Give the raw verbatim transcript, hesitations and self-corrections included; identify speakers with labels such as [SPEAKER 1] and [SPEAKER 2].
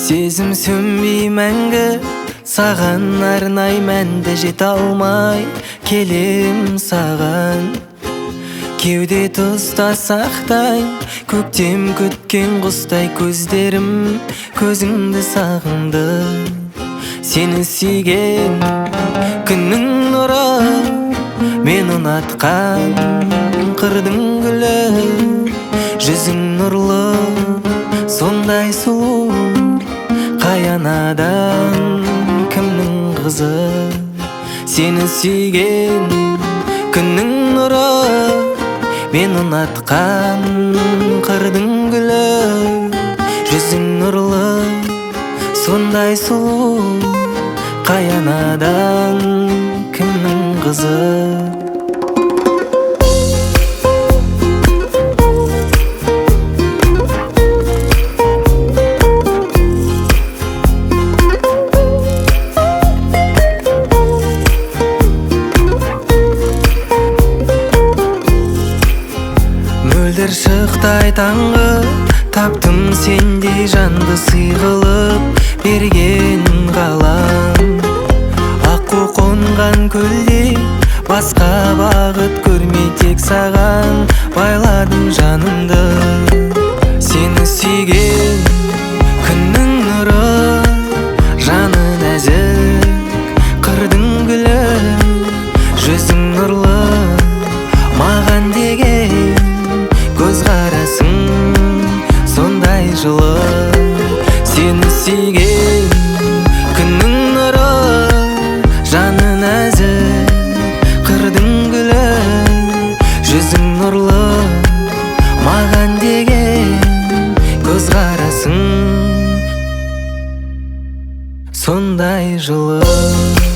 [SPEAKER 1] Сезім сөнбей мәңгі, саған арнай мәнді жете алмай келем саған. Кеуде тұста сақтайм, көктем күткен құстай көздерім көзіңді сағынды. Сені сүйген күннің нұры, мен ұнатқан қырдың гүлі. Жүзің нұрлы, сондай сұлу, қаянадан кімнің қызы. Сені сүйген күннің нұры, мен ұнатқан қырдың гүлі. Жүзің нұрлы, сондай сұлу, қаянадан кімнің қызы. Мөлдір шықтай таңғы, таптым сендей жанды сыйғылып берген ғалам. Аққу қонған көлде басқа бағыт көрмей тек саған байладым жанымды. Сені сүйген күннің нұры, жаны нәзік қырдың гүлі. Жүзің нұрлы, маған деген көзқарасың сондай жылы. Сені сүйген күннің нұры, жаны нәзік қырдың гүлі. Жүзің нұрлы, маған деген көзқарасың сондай жылы.